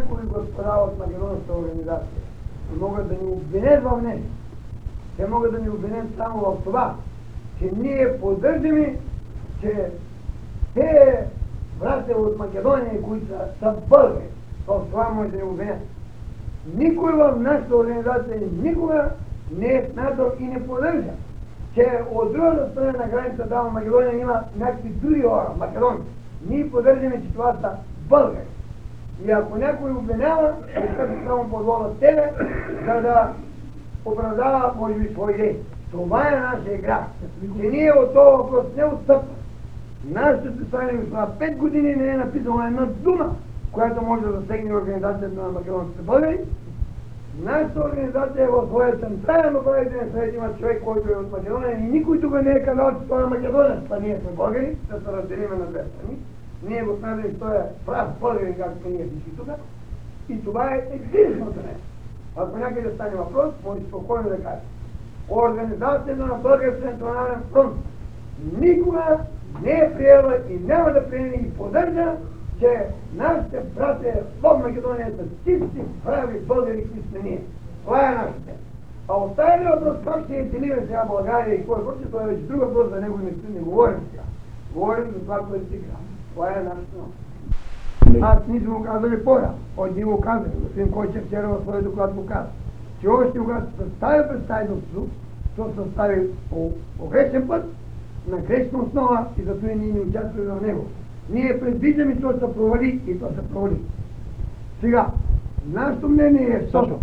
някои господа от Македонската организация могат да ни обвинят в нещо, те могат да ни обвинят само в това, че ние поддържаме, че те братя от Македония, които са българи, в това може да ни обвинят. Никой в нашата организация никога не е смятал и не поддържа, че от другата страна на границата там в Македония има някакви други хора, македонци. Ние поддържаме, че това са българи. И ако някой обвинява, ще само подводят тебе, за да оправдава, може би, свои идеи. Това е нашия грях. Че ние от този въпрос не отстъпваме. Нашето списание за 5 години не е написано една дума, която може да засегне организацията на македонските българи. Нашата организация в своя централен управителен съвет има човек, който е от Македония и никой тук не е казал, че той е македонец, а ние сме българи, да се разделиме на две страни. Ние го смятаме, че той е прав българин, както ние всички тук. И това е единственото нещо. Ако някъде стане въпрос, може спокойно да каже. Организацията на Българския национален фронт никога не е приела и няма да приеме и поддържа, че нашите братя в Македония са чисти, прави българи, които сме ние. Това е нашата. А оставили въпрос как ще делиме сега България и кой хоче, това е вече друг въпрос, за него не говорим сега. Говорим за това, което си казва. Това е нашата наука. Аз ние сме го казали по-рано. От ние го казали. Господин Койчев вчера в своя доклад му каза, че още когато се състави представителство, то се състави по грешен път, на грешна основа и зато ние не участваме в него. Ние предвиждаме, че то се провали и то се провали. Сега, нашето мнение е защото,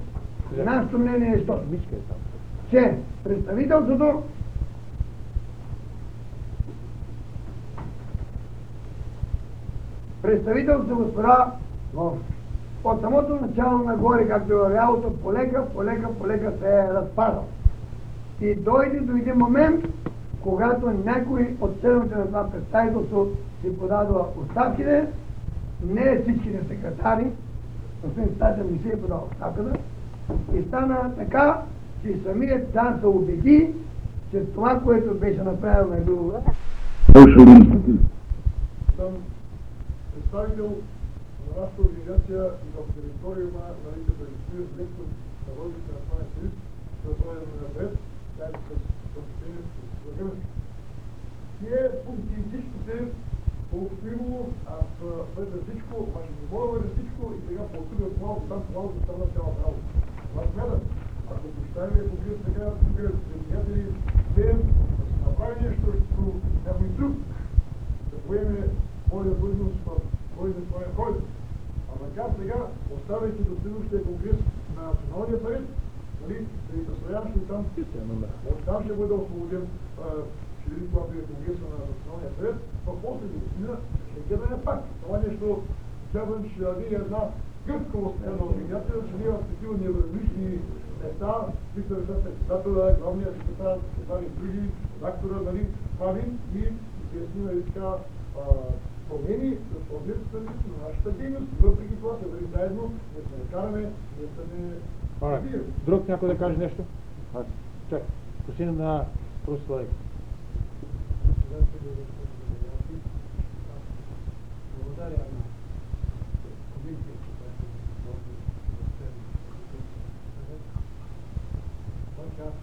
че представителството господа, от самото начало нагоре, както е вървялото, полека се е разпадал. И дойде момент, когато някой от членовете на това представителство си подадва оставките, не всичките секретари, господин Статен не си е подал оставката, и стана така, че самият Дан се убеди, че това, което беше направено е било. Съм представител на нашата организация и в териториума на Великата Република, директор на Българския национален съюз, да бъде на напред, заедно с съобщението с Гръмски. Ние политическите по-обстоимо, аз бъде всичко, обаче не мога да бъде всичко и сега по-отуга от малко там това да стана цялата работа. Това смятам, ако поставим конгрес така, тук приятели, успеем да се направи нещо, защото някой друг да поеме моя длъжност в този национален ход. А така сега, оставяйки до следващия конгрес на Националния съвет, нали, да ви представям, ще там оттам ще бъде освободен, ще видим когато е конгреса на Националния съвет, в последния година ще гледаме пак. Това нещо, смятам, че ще даде една гъвкавост на организация, че ние в такива невъзлични места, Виктор председателя, главния секретар и други, редактора, нали, правим и изясним така промени за проблемите на нашата дейност. Въпреки това се върви заедно, ние се накараме, ние се не... Друг някой да каже нещо? Чакай, посина на Руслан. Благодаря на комисията, която аз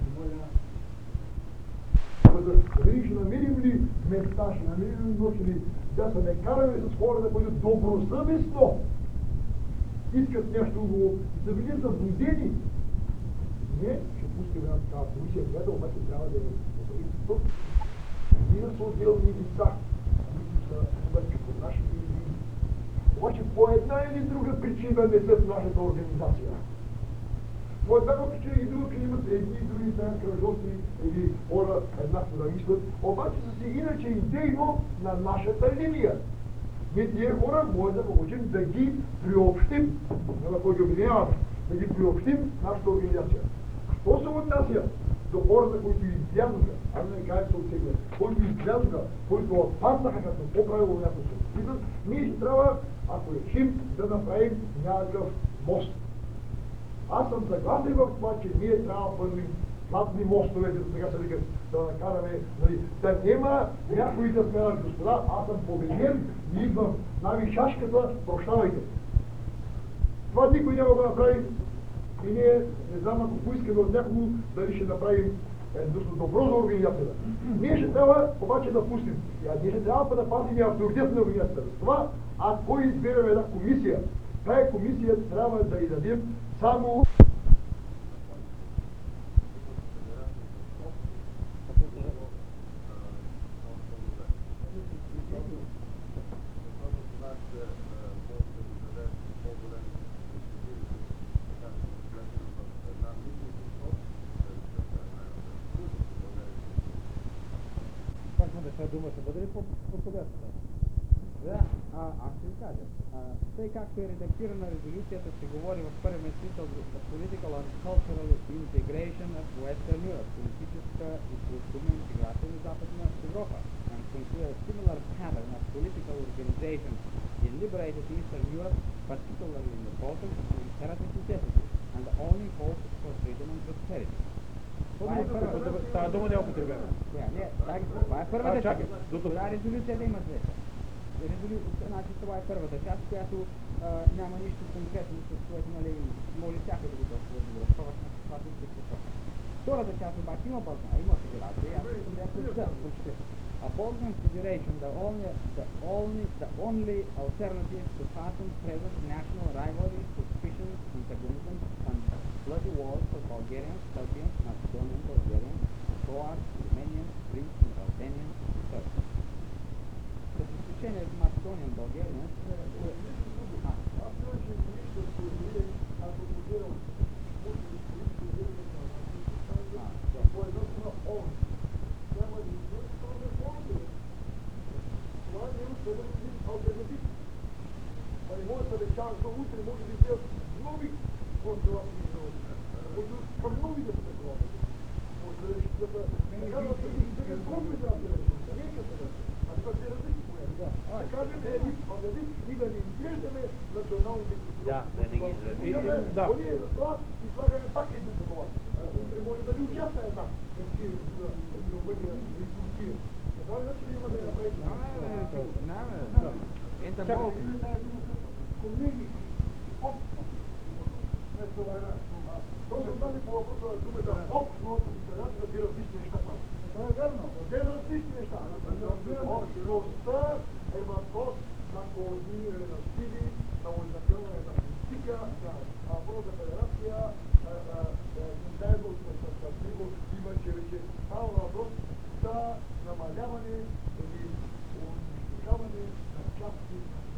да видиш, ще намерим ли места, ще намерим ли нощи, да се не караме с хора да бъдат добросъвестно. Искат нещо, но да бъдат заблудени. Не, ще пускаме една такава комисия, която обаче трябва да бъде тук. Ние са отделни лица, които са обаче по нашите идеи. Обаче по една или друга причина не са в нашата организация. По една причина и друга, че имат едни и други кръжоци или хора еднакво да мислят, обаче са си иначе идейно на нашата линия. Ние тия хора може да получим да ги приобщим, на кой ги обединяваме, да ги приобщим в нашата организация. Що се отнася до хората, които излязоха, а не кажа се оттеглят, които излязоха, които отпаднаха като по-правилно някакво се отпитат, ние ще трябва, ако решим, да направим някакъв мост. Аз съм съгласен в това, че ние трябва да бъдем златни мостове, като сега се викат, да накараме, нали, да няма някои да сме господа, аз съм победен и идвам, нави шашката, прощавайте. Това никой няма го направи и ние не знам ако поискаме от някого дали ще направим добро за организацията. Ние ще трябва обаче да пустим. Ние ще трябва да пазим и авторитет на организацията. С това, ако изберем една комисия, тая комисия трябва да й дадем само дума ще бъде ли по-подходяща? Да, аз ще ви кажа. Тъй както е редактирана резолюцията, се говори в първия смисъл за political and cultural integration of Western Europe, политическа и културна интеграция на Западна Европа, and consider a similar pattern of political organization in liberated Eastern Europe, particularly in the Balkans, as an imperative necessity, and the only hope for freedom and prosperity. Става дума не е употребена. Това е първата част. Това резолюция да има след. Значи това е първата част, която няма нищо конкретно, с което може всяка да го разгръщаваш на каквато и се. Втората част обаче има Балкан, има федерация, аз съм да я прочета. A Balkan Federation, the only alternative to past and present national rivalries, suspicions, antagonisms, and bloody wars for Bulgarians, Serbians, Macedonian Bulgarians, Croats, Romanians, Greeks, and Albanians, and Serbs. С изключение от Macedonian Bulgarians, не може да речам, за утре може да изделят нови консервативни науки, които към новите са такова. Може да реши да се комплекс да реши, не е като реши, а това се различи поема. Да кажем, и да не изглеждаме националните култури. Да, да не ги изглеждаме. Да. Ние за това и слагаме пак един такова. Утре може да ни участваме там. Това не значи има да я направим. Ента Балкан. Колеги, точно тази по въпроса на думата общност и съдят да би различни неща там. Това е верно. Те са различни неща. Общността е въпрос на координиране на сили, на организационна на политика, на Българска федерация, заедно с него има, че вече става въпрос за намаляване или унищожаване на части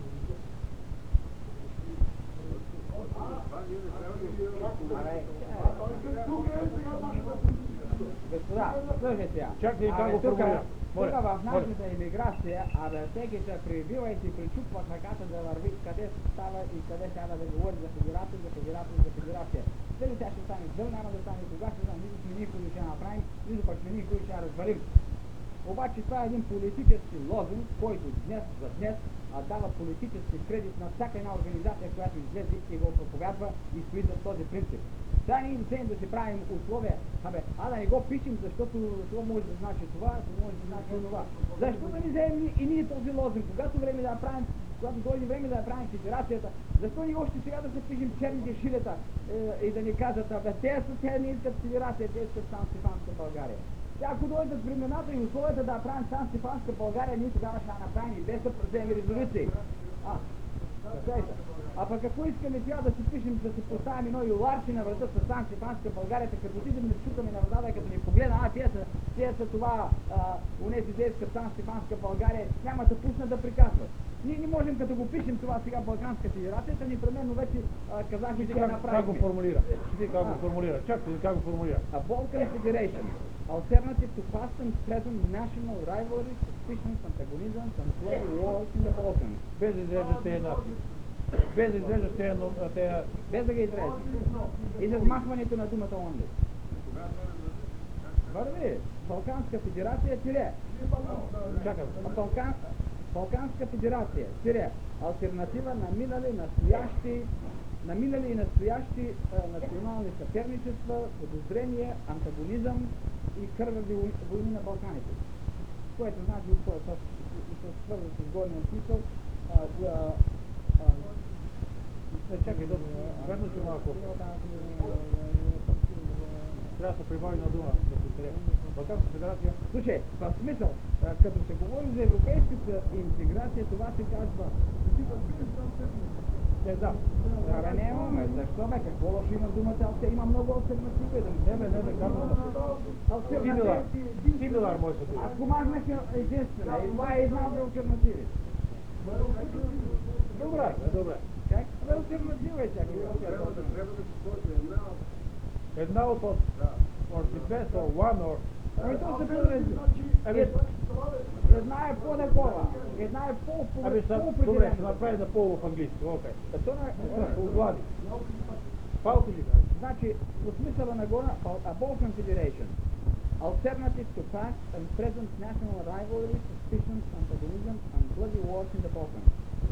Господа, слушайте, тук в нашата имиграция, всеки се прибива и си причупва краката да върви къде става и къде трябва да говори за федерация. Дали тя ще стане, дали няма да стане, кога ще стане, нито сме никой ще направим, нито пък сме никой ще развалим. Обаче това е един политически лозунг, който днес за днес дава политически кредит на всяка една организация, която излезе и го проповядва и стои за този принцип. Сега ние не да си правим условия, да не го пишем, защото това може да значи това, това може да значи това. Защо да ни вземем и ние този лозунг, когато дойде време да направим федерацията, защо ни още сега да се пишем черните шилета и да ни кажат, те не искат федерация, те искат Сан-Стефанска България. Ако дойдат времената и условията да направим Сан-Стефанска България, ние тогава ще направим и без да вземем резолюции. А пък ако искаме сега да си пишем, да си поставим едно юларче на врата с Сан-Стефанска България, като отидем да чукаме на вратата, като ни погледна, те са това, унеси те искат Сан-Стефанска България, няма да пуснат да приказват. Ние не можем, като го пишем това сега Балканска федерацията, непременно вече казахме, че направим. Как го формулира? Чакайте, как го формулира? A Balkan Federation, alternative to past and present national rivalries, suspicions, antagonisms, and bloody wars in the Balkans. Без да изреждаш тези нации. Без да изреждаш тези... Без да ги изреждаш. И за смахването на думата only. Върви, Балканска федерация, тире. Чакай. Балканска федерация, тире. Альтернатива на минали и настоящи национални съперничества, подозрения, антагонизъм и кървави войни на Балканите. Което значи, свързано с горния смисъл, Чакай, върнат се малко. Трябва да се прибави на дума. Балканска федерация. Слушай, в смисъл, като се говори за европейската интеграция, това се казва. Да. Абе не имаме, защо бе, какво лошо има думата, има много алтернативи, да не казвам. Симилар може да бъде. Ако махнеш единствена, и това е една от алтернативи. Добре. Как? Абе алтернатива е чакай. Една от or the best or one or... Ами то се подреди. Една е по-такова, една е Добре, по-определена. ще направи на полу в английски. Окей. То не Полглади. Палко ли? Значи, по смисъла на гора, a Balkan Federation, alternative to past and present national rivalries, suspicions, antagonism, and bloody wars in the Balkans.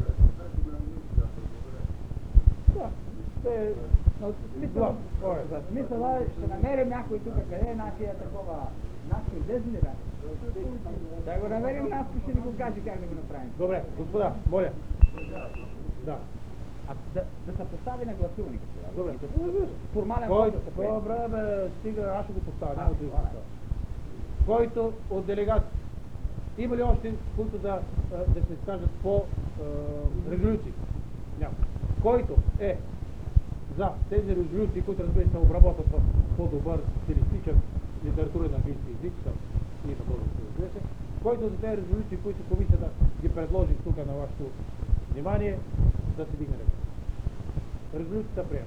За смисъла ще намерим някой тук, къде е нашия такова, нашия дезмира. Да го намерим нас, ще ни го каже как да го направим. Добре, господа, моля. Да. Да се постави на гласуването. Добре. Формален Който, да се приеме. добре, стига, аз ще го поставя, няма да го поставя. Който от делегати, има ли още, които да се изкажат по резолюции? Няма. Който е за тези резолюции, които разбира се обработват в по-добър стилистичен литературен английски език и на български, разбира се, който за тези резолюции, които комисията ги предложи тук на вашето внимание, да се дигне ръка. Резолюцията приема.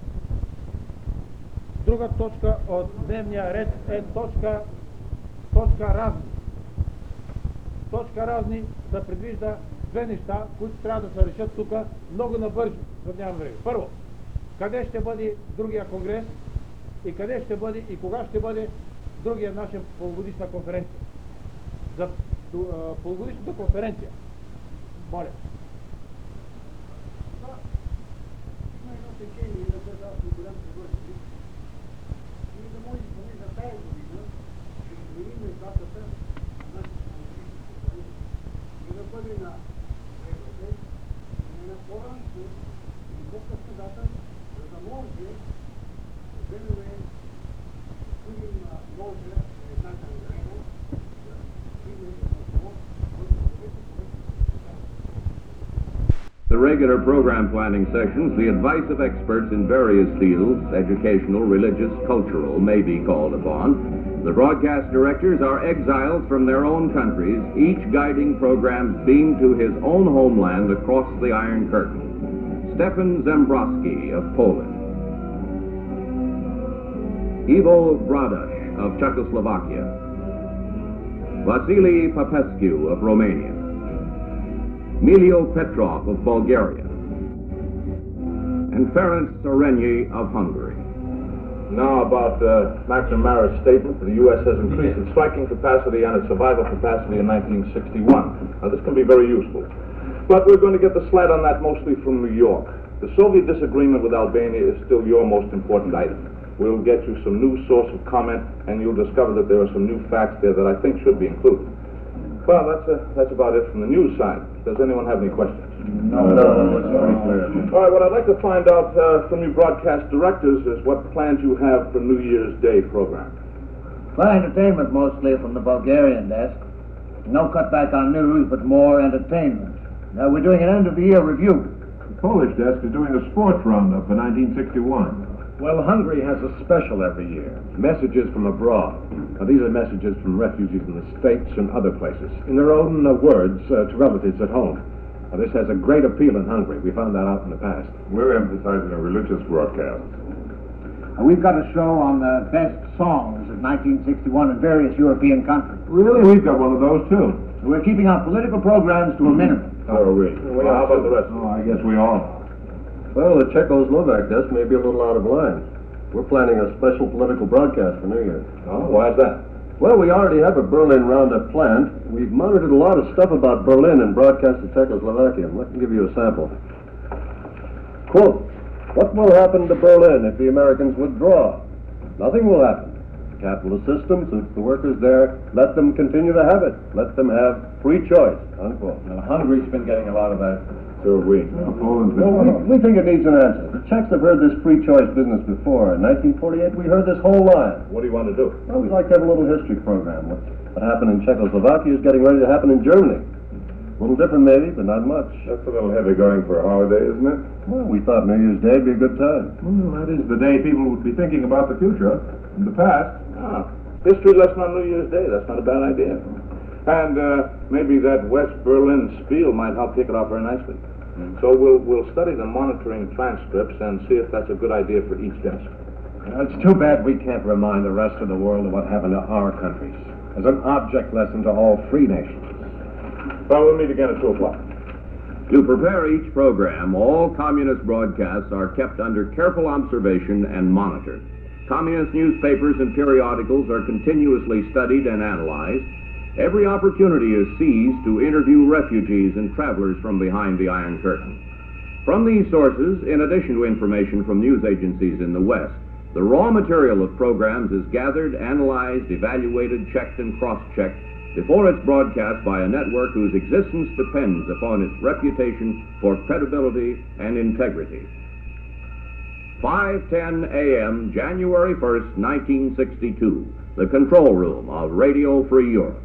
Друга точка от дневния ред е точка разни. Точка разни да предвижда две неща, които трябва да се решат тук много набързо, за да няма време. Първо, къде ще бъде другия конгрес и къде ще бъде и кога ще бъде другия наша полугодишна конференция. За полугодишната конференция. Моля. Има едно течение да бъде аз на голям съвърши и да може поне за тая година да изменим датата на и да бъде на Европейски, не на по-ранко и по-късна дата, за да може да вземем видим може една кандидата да стигне до това, който The regular program planning sessions, the advice of experts in various fields, educational, religious, cultural, may be called upon. The broadcast directors are exiles from their own countries, each guiding programs beamed to his own homeland across the Iron Curtain. Stefan Zembrowski of Poland. Ivo Bradash of Czechoslovakia. Vasily Popescu of Romania. Milio Petrov of Bulgaria, and Ferenc Sorenyi of Hungary. Now about Maxim Mara's statement that the U.S. has increased its striking capacity and its survival capacity in 1961. Now this can be very useful. But we're going to get the slat on that mostly from New York. The Soviet disagreement with Albania is still your most important item. We'll get you some new source of comment, and you'll discover that there are some new facts there that I think should be included. Well, that's about it from the news side. Does anyone have any questions? No, it's very clear. All right, what I'd like to find out from you broadcast directors is what plans you have for New Year's Day program. Well, entertainment mostly from the Bulgarian desk. No cutback on news, but more entertainment. Now, we're doing an end-of-the-year review. The Polish desk is doing a sports roundup for 1961. Well, Hungary has a special every year, Messages from Abroad. Now, these are messages from refugees in the States and other places, in their own words to relatives at home. Now, this has a great appeal in Hungary. We found that out in the past. We're emphasizing a religious broadcast. We've got a show on the best songs of 1961 in various European countries. Really? We've got one of those, too. We're keeping our political programs to a minimum. So are we. Well, how about the rest? Oh, I guess we all. Well, the Czechoslovak desk may be a little out of line. We're planning a special political broadcast for New Year. Oh, why is that? Well, we already have a Berlin roundup planned. We've monitored a lot of stuff about Berlin and broadcast to Czechoslovakia. Let me give you a sample. Quote, what will happen to Berlin if the Americans withdraw? Nothing will happen. The capitalist system suits the workers there. Let them continue to have it. Let them have free choice, unquote. Now, Hungary's been getting a lot of that. So have we. We think it needs an answer. The Czechs have heard this free choice business before. In 1948, we heard this whole line. What do you want to do? Well, we'd like to have a little history program. What happened in Czechoslovakia is getting ready to happen in Germany. A little different, maybe, but not much. That's a little heavy going for a holiday, isn't it? Well, we thought New Year's Day would be a good time. Well, that is the day people would be thinking about the future. In the past. History lesson on New Year's Day. That's not a bad idea. And maybe that West Berlin spiel might help kick it off very nicely. So we'll study the monitoring transcripts and see if that's a good idea for each desk. It's too bad we can't remind the rest of the world of what happened to our countries as an object lesson to all free nations. Well, we'll meet again at 2 o'clock. To prepare each program, all communist broadcasts are kept under careful observation and monitored. Communist newspapers and periodicals are continuously studied and analyzed. Every opportunity is seized to interview refugees and travelers from behind the Iron Curtain. From these sources, in addition to information from news agencies in the West, the raw material of programs is gathered, analyzed, evaluated, checked, and cross-checked before it's broadcast by a network whose existence depends upon its reputation for credibility and integrity. 5:10 a.m., January 1st, 1962, the control room of Radio Free Europe.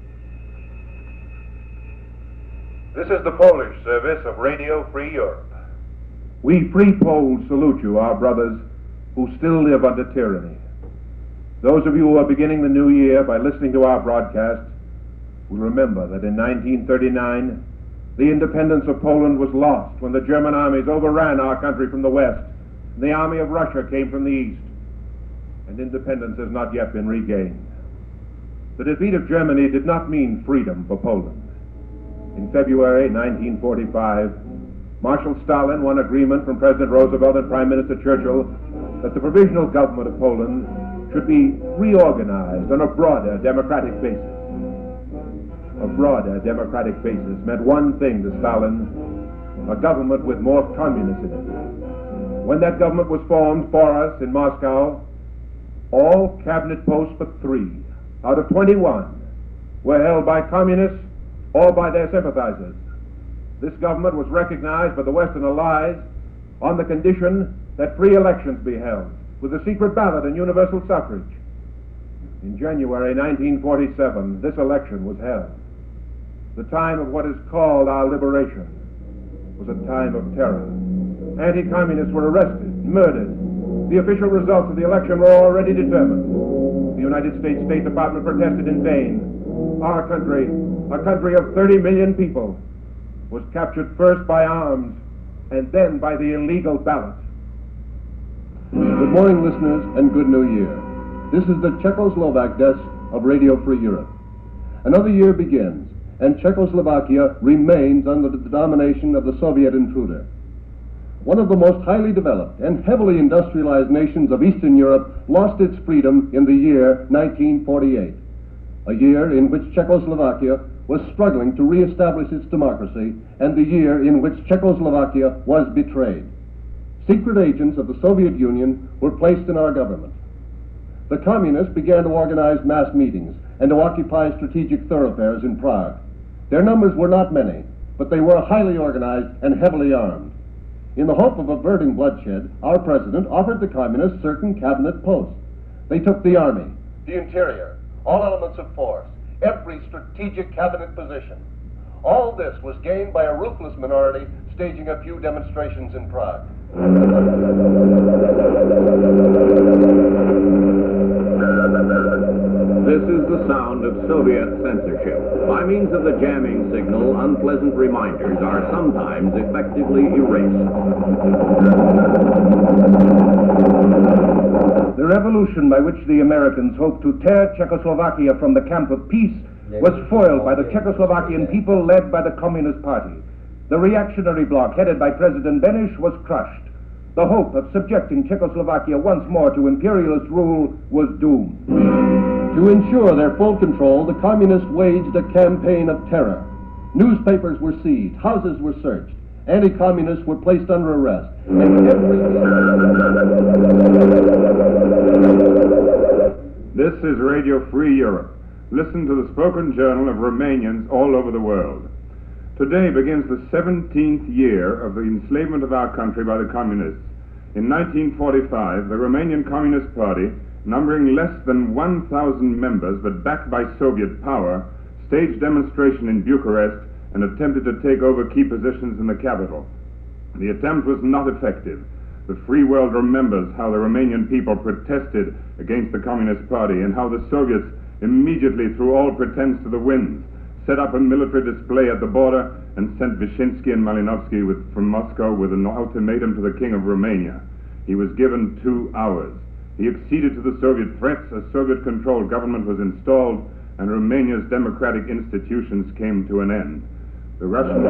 This is the Polish service of Radio Free Europe. We free Poles salute you, our brothers, who still live under tyranny. Those of you who are beginning the new year by listening to our broadcast will remember that in 1939, the independence of Poland was lost when the German armies overran our country from the west, and the army of Russia came from the east, and independence has not yet been regained. The defeat of Germany did not mean freedom for Poland. In February 1945, Marshal Stalin won agreement from President Roosevelt and Prime Minister Churchill that the provisional government of Poland should be reorganized on a broader democratic basis. A broader democratic basis meant one thing to Stalin: a government with more communists in it. When that government was formed for us in Moscow, all cabinet posts but 3 out of 21 were held by communists or by their sympathizers. This government was recognized by the Western Allies on the condition that free elections be held, with a secret ballot and universal suffrage. In January 1947, this election was held. The time of what is called our liberation was a time of terror. Anti-communists were arrested, murdered. The official results of the election were already determined. The United States State Department protested in vain. Our country, a country of 30 million people, was captured first by arms and then by the illegal ballot. Good morning, listeners, and good new year. This is the Czechoslovak desk of Radio Free Europe. Another year begins, and Czechoslovakia remains under the domination of the Soviet intruder. One of the most highly developed and heavily industrialized nations of Eastern Europe lost its freedom in the year 1948, a year in which Czechoslovakia was struggling to reestablish its democracy, and the year in which Czechoslovakia was betrayed. Secret agents of the Soviet Union were placed in our government. The communists began to organize mass meetings and to occupy strategic thoroughfares in Prague. Their numbers were not many, but they were highly organized and heavily armed. In the hope of averting bloodshed, our president offered the communists certain cabinet posts. They took the army, the interior, all elements of force, every strategic cabinet position. All this was gained by a ruthless minority staging a few demonstrations in Prague. This is the sound of Soviet censorship. By means of the jamming signal, unpleasant reminders are sometimes effectively erased. The revolution by which the Americans hoped to tear Czechoslovakia from the camp of peace was foiled by the Czechoslovakian people led by the Communist Party. The reactionary bloc headed by President Beneš was crushed. The hope of subjecting Czechoslovakia once more to imperialist rule was doomed. To ensure their full control, the communists waged a campaign of terror. Newspapers were seized, houses were searched, anti-communists were placed under arrest, and This is Radio Free Europe. Listen to the spoken journal of Romanians all over the world. Today begins the 17th year of the enslavement of our country by the communists. In 1945, the Romanian Communist Party, numbering less than 1,000 members but backed by Soviet power, staged demonstration in Bucharest and attempted to take over key positions in the capital. The attempt was not effective. The free world remembers how the Romanian people protested against the Communist Party and how the Soviets immediately threw all pretense to the winds, set up a military display at the border, and sent Vyshinsky and Malinovsky from Moscow with an ultimatum to the King of Romania. He was given 2 hours. He acceded to the Soviet threats, a Soviet-controlled government was installed, and Romania's democratic institutions came to an end. The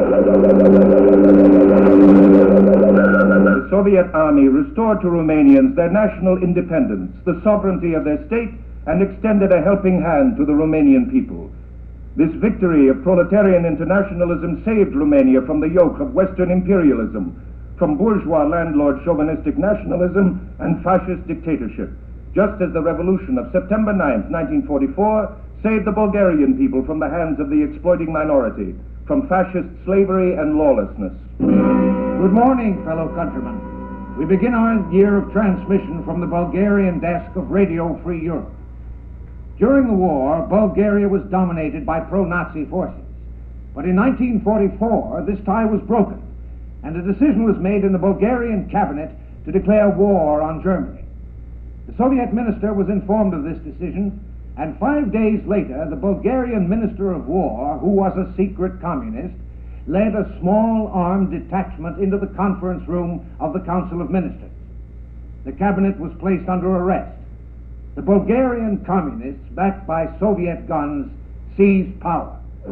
Soviet army restored to Romanians their national independence, the sovereignty of their state, and extended a helping hand to the Romanian people. This victory of proletarian internationalism saved Romania from the yoke of Western imperialism, from bourgeois landlord chauvinistic nationalism and fascist dictatorship, just as the revolution of September 9, 1944, saved the Bulgarian people from the hands of the exploiting minority, from fascist slavery and lawlessness. Good morning, fellow countrymen. We begin our year of transmission from the Bulgarian desk of Radio Free Europe. During the war, Bulgaria was dominated by pro-Nazi forces. But in 1944, this tie was broken, and a decision was made in the Bulgarian cabinet to declare war on Germany. The Soviet minister was informed of this decision, and 5 days later, the Bulgarian Minister of War, who was a secret communist, led a small armed detachment into the conference room of the Council of Ministers. The cabinet was placed under arrest. The Bulgarian communists, backed by Soviet guns, seized power.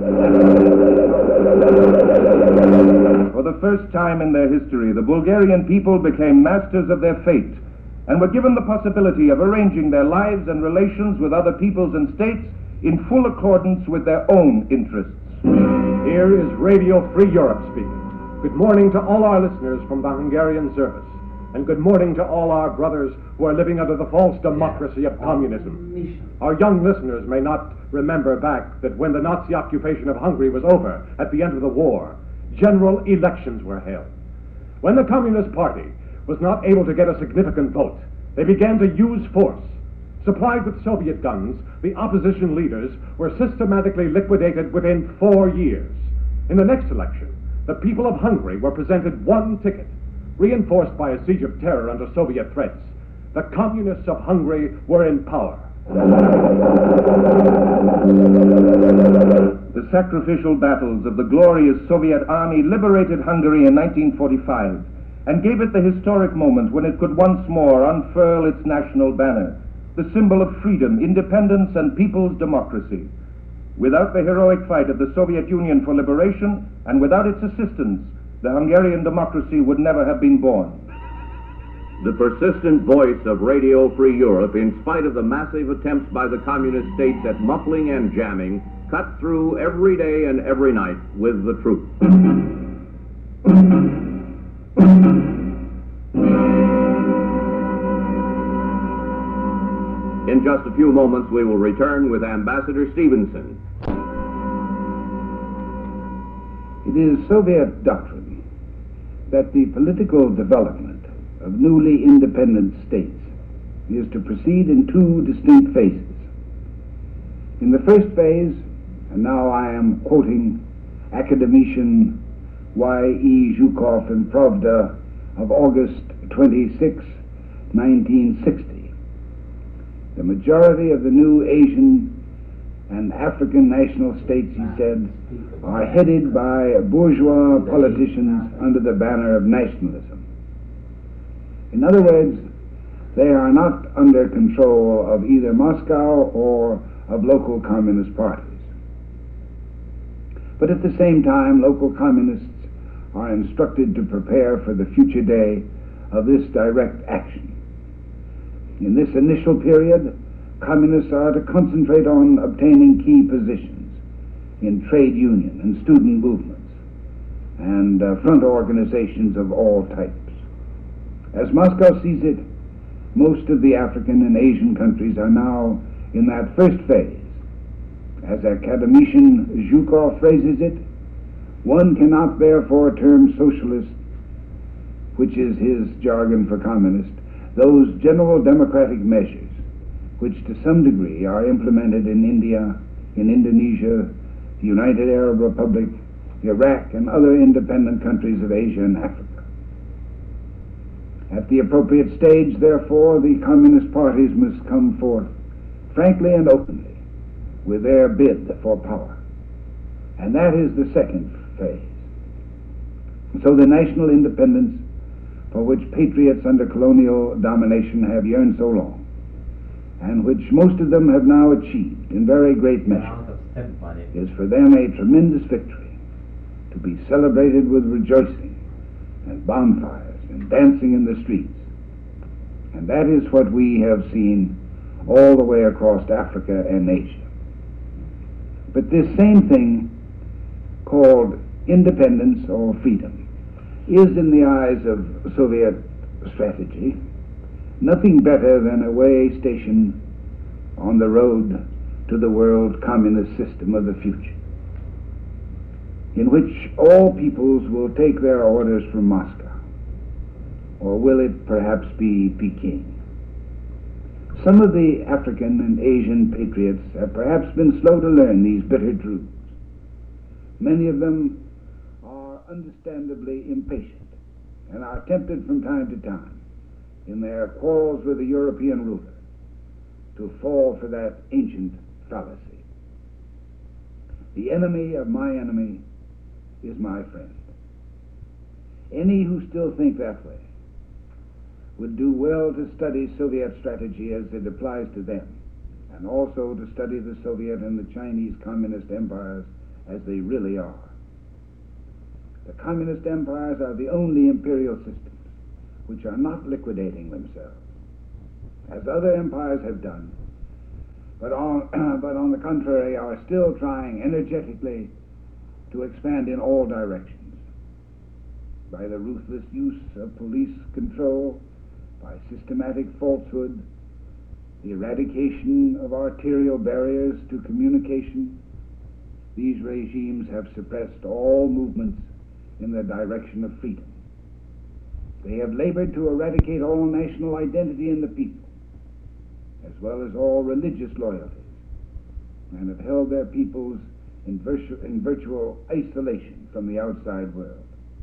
For the first time in their history, the Bulgarian people became masters of their fate and were given the possibility of arranging their lives and relations with other peoples and states in full accordance with their own interests. Here is Radio Free Europe speaking. Good morning to all our listeners from the Hungarian service, and good morning to all our brothers who are living under the false democracy of communism. Our young listeners may not remember back that when the Nazi occupation of Hungary was over at the end of the war, general elections were held. When the Communist Party was not able to get a significant vote, they began to use force. Supplied with Soviet guns, the opposition leaders were systematically liquidated within 4 years. In the next election, the people of Hungary were presented one ticket, reinforced by a siege of terror under Soviet threats. The communists of Hungary were in power. The sacrificial battles of the glorious Soviet army liberated Hungary in 1945 and gave it the historic moment when it could once more unfurl its national banner, the symbol of freedom, independence, and people's democracy. Without the heroic fight of the Soviet Union for liberation, and without its assistance, the Hungarian democracy would never have been born. The persistent voice of Radio Free Europe, in spite of the massive attempts by the communist states at muffling and jamming, cut through every day and every night with the truth. In just a few moments, we will return with Ambassador Stevenson. It is Soviet doctrine that the political development of newly independent states is to proceed in 2 distinct phases. In the first phase, and now I am quoting academician Y.E. Zhukov in Pravda of August 26, 1960, the majority of the new Asian and African national states, he said, are headed by bourgeois politicians under the banner of nationalism. In other words, they are not under control of either Moscow or of local communist parties. But at the same time, local communists are instructed to prepare for the future day of this direct action. In this initial period, communists are to concentrate on obtaining key positions in trade union and student movements and front organizations of all types. As Moscow sees it, most of the African and Asian countries are now in that first phase. As academician Zhukov phrases it, One cannot therefore term socialist, which is his jargon for communist, those general democratic measures which to some degree are implemented in India, in Indonesia, the United Arab Republic, Iraq, and other independent countries of Asia and Africa. At the appropriate stage, therefore, the communist parties must come forth frankly and openly with their bid for power. And that is the second phase. So the national independence for which patriots under colonial domination have yearned so long, and which most of them have now achieved in very great measure, is for them a tremendous victory, to be celebrated with rejoicing and bonfires and dancing in the streets. And that is what we have seen all the way across Africa and Asia. But this same thing, called independence or freedom, is in the eyes of Soviet strategy nothing better than a way station on the road to the world communist system of the future, in which all peoples will take their orders from Moscow, or will it perhaps be Peking? Some of the African and Asian patriots have perhaps been slow to learn these bitter truths. Many of them are understandably impatient and are tempted from time to time in their quarrels with the European ruler to fall for that ancient fallacy. The enemy of my enemy is my friend. Any who still think that way would do well to study Soviet strategy as it applies to them, and also to study the Soviet and the Chinese communist empires as they really are. The communist empires are the only imperial systems which are not liquidating themselves, as other empires have done, but on the contrary are still trying energetically to expand in all directions, by the ruthless use of police control, by systematic falsehood, the eradication of arterial barriers to communication. These regimes have suppressed all movements in the direction of freedom. They have labored to eradicate all national identity in the people, as well as all religious loyalties, and have held their peoples in virtual isolation from the outside world.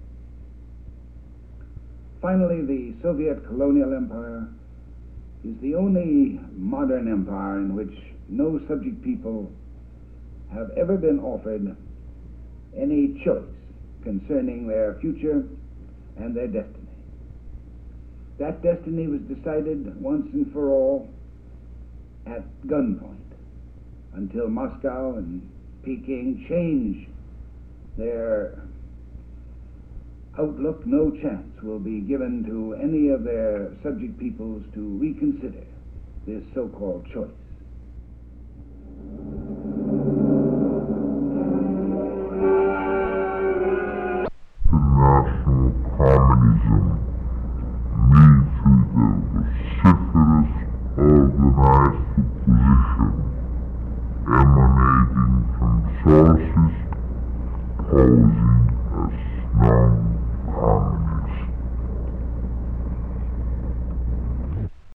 Finally, the Soviet colonial empire is the only modern empire in which no subject people have ever been offered any choice concerning their future and their destiny. That destiny was decided once and for all at gunpoint, until Moscow and Peking change their outlook. No chance will be given to any of their subject peoples to reconsider this so-called choice. International communism means the vociferous organized opposition emanating from sources posing